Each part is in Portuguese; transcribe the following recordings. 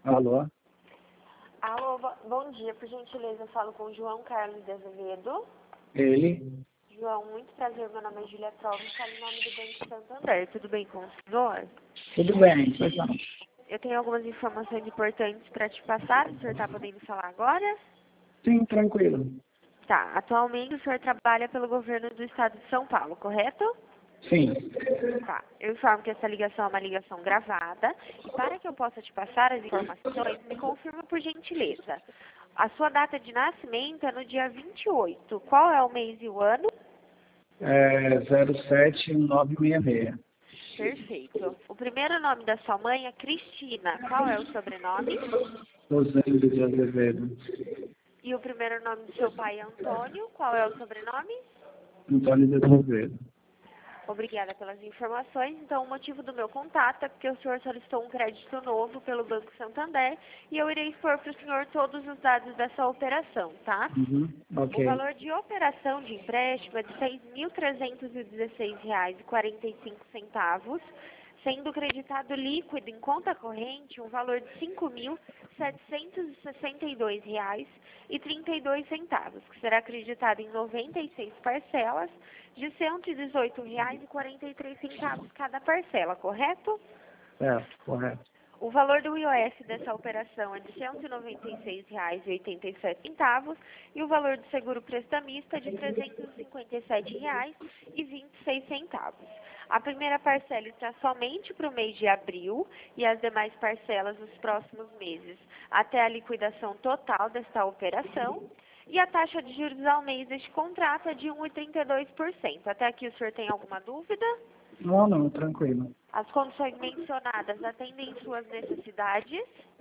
Alô? Alô, bom dia. Por gentileza, eu falo com o João Carlos de Azevedo. Ele? João, muito prazer. Meu nome é Julia Trova, falo em nome do Banco Santander. Tudo bem com o senhor? Tudo bem, pois não. Eu tenho algumas informações importantes para te passar. O senhor está podendo falar agora? Sim, tranquilo. Tá. Atualmente, o senhor trabalha pelo governo do estado de São Paulo, correto? Sim. Tá. Eu informo que essa ligação é uma ligação gravada. E para que eu possa te passar as informações, me confirma por gentileza. A sua data de nascimento é no dia 28. Qual é o mês e o ano? É 07966. Perfeito. O primeiro nome da sua mãe é Cristina. Qual é o sobrenome? Rosendo de Azevedo. E o primeiro nome do seu pai é Antônio. Qual é o sobrenome? Antônio de Azevedo. Obrigada pelas informações. Então, o motivo do meu contato é porque o senhor solicitou um crédito novo pelo Banco Santander e eu irei expor para o senhor todos os dados dessa operação, tá? Uhum. O Ok. valor de operação de empréstimo é de R$ 6.316,45, sendo creditado líquido em conta corrente um valor de R$ 5.762,32, que será acreditado em 96 parcelas de R$ 118,43 cada parcela, correto? Certo, correto. O valor do IOF dessa operação é de R$ 196,87 e o valor do seguro prestamista é de R$ 357,26. A primeira parcela está somente para o mês de abril e as demais parcelas nos próximos meses, até a liquidação total desta operação. E a taxa de juros ao mês deste contrato é de 1,32%. Até aqui o senhor tem alguma dúvida? Não, tranquilo. As condições mencionadas atendem suas necessidades?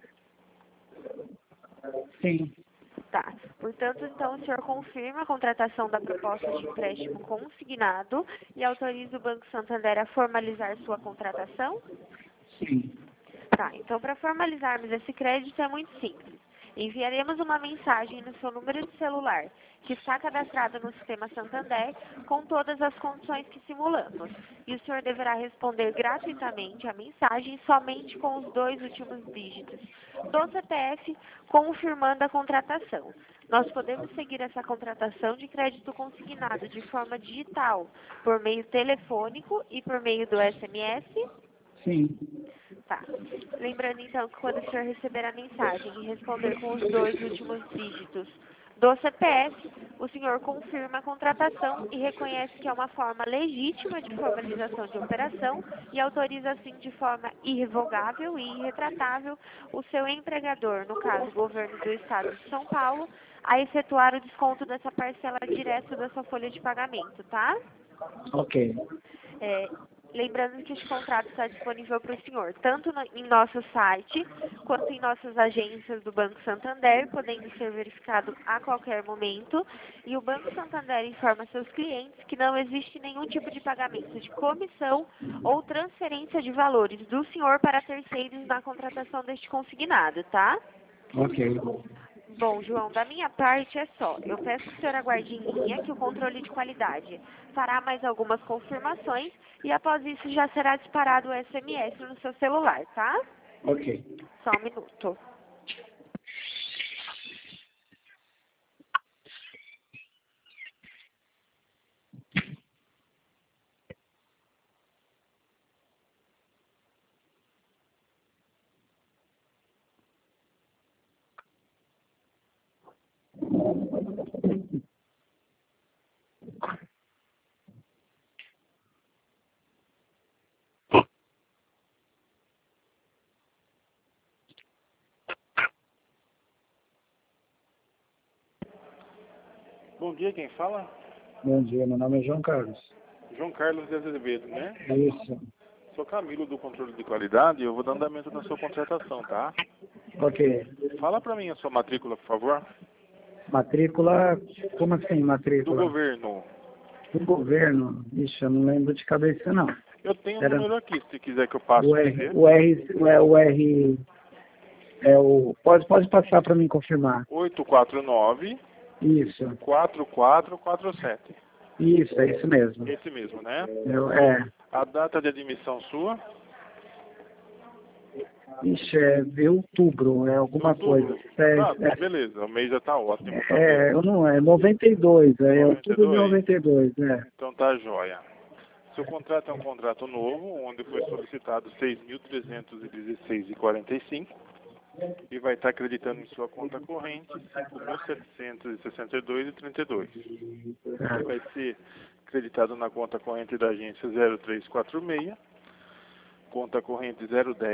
Sim. Tá. Portanto, então, o senhor confirma a contratação da proposta de empréstimo consignado e autoriza o Banco Santander a formalizar sua contratação? Sim. Tá. Então, para formalizarmos esse crédito é muito simples. Enviaremos uma mensagem no seu número de celular, que está cadastrado no sistema Santander, com todas as condições que simulamos. E o senhor deverá responder gratuitamente a mensagem somente com os 2 últimos dígitos do CPF, confirmando a contratação. Nós podemos seguir essa contratação de crédito consignado de forma digital, por meio telefônico e por meio do SMS? Sim. Tá. Lembrando então que quando o senhor receber a mensagem e responder com os 2 últimos dígitos do CPF, o senhor confirma a contratação e reconhece que é uma forma legítima de formalização de operação e autoriza assim de forma irrevogável e irretratável o seu empregador, no caso o governo do estado de São Paulo, a efetuar o desconto dessa parcela direto da sua folha de pagamento, tá? Ok. Lembrando que este contrato está disponível para o senhor, tanto em nosso site, quanto em nossas agências do Banco Santander, podendo ser verificado a qualquer momento. E o Banco Santander informa seus clientes que não existe nenhum tipo de pagamento de comissão ou transferência de valores do senhor para terceiros na contratação deste consignado, tá? Ok. Bom, João, da minha parte é só. Eu peço que o senhor aguarde em linha que o controle de qualidade fará mais algumas confirmações e após isso já será disparado o SMS no seu celular, tá? Ok. Só um minuto. Bom dia, quem fala? Bom dia, meu nome é João Carlos. João Carlos de Azevedo, né? Isso. Sou Camilo do controle de qualidade e eu vou dar andamento na sua contratação, tá? Ok. Fala pra mim a sua matrícula, por favor. Matrícula, como assim Do matrícula? governo. Do governo? Ixi, eu não lembro de cabeça não. Eu tenho um Era número aqui, se quiser que eu passe o pra R, você. pode passar para mim confirmar. 849 Isso. 4447. Isso, é isso mesmo. Esse mesmo, né? É, A data de admissão sua? Ixi, é de outubro, é alguma Outubro? coisa. É, Ah, beleza, o mês já tá ótimo. Tá eu não, é 92, é outubro de 92, Então tá jóia. Seu contrato é um contrato novo, onde foi solicitado 6.316,45 e vai estar acreditando em sua conta corrente 5.762,32. Vai ser acreditado na conta corrente da agência 0346, conta corrente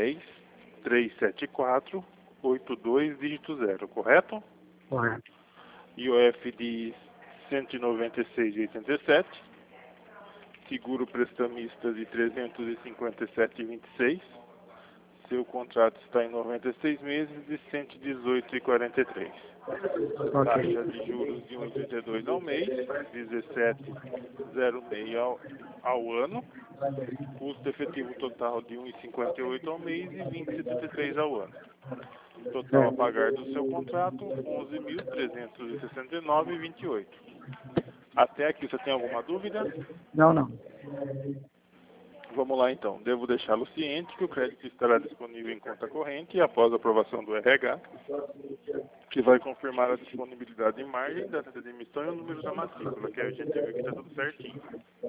010-374-82, dígito 0, correto? Correto. IOF de 196,87, seguro prestamista de 357,26. Seu contrato está em 96 meses de 118,43. Taxa de juros de 1,32 ao mês, 17,06 ao ano. Custo efetivo total de 1,58 ao mês e 20,73 ao ano. Total a pagar do seu contrato, 11.369,28. Até aqui, você tem alguma dúvida? Não. Vamos lá então. Devo deixá-lo ciente que o crédito estará disponível em conta corrente e após a aprovação do RH, que vai confirmar a disponibilidade de margem, data de emissão e o número da matrícula, que a gente viu que está tudo certinho.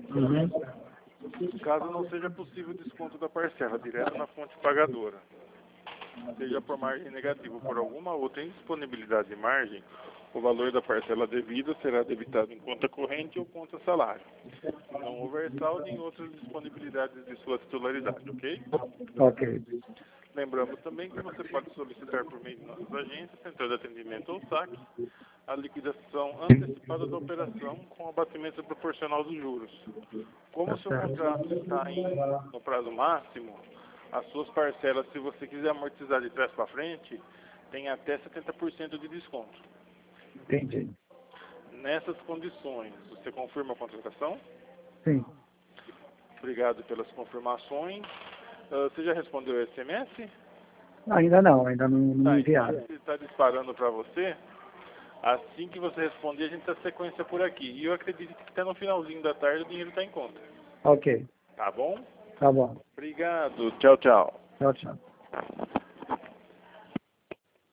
Caso não seja possível o desconto da parcela direto na fonte pagadora, seja por margem negativa ou por alguma outra indisponibilidade de margem, o valor da parcela devida será debitado em conta corrente ou conta salário. Não houver saldo em outras disponibilidades de sua titularidade, ok? Ok. Lembramos também que você pode solicitar por meio de nossas agências, central de atendimento ou saque, a liquidação antecipada da operação com abatimento proporcional dos juros. Como o seu contrato está no prazo máximo, as suas parcelas, se você quiser amortizar de trás para frente, tem até 70% de desconto. Entendi. Nessas condições, você confirma a contratação? Sim. Obrigado pelas confirmações. Você já respondeu o SMS? Ainda não enviaram. Então, está disparando para você. Assim que você responder, a gente dá sequência por aqui. E eu acredito que até no finalzinho da tarde o dinheiro está em conta. Ok. Tá bom? Tá bom. Obrigado. Tchau, tchau. Tchau.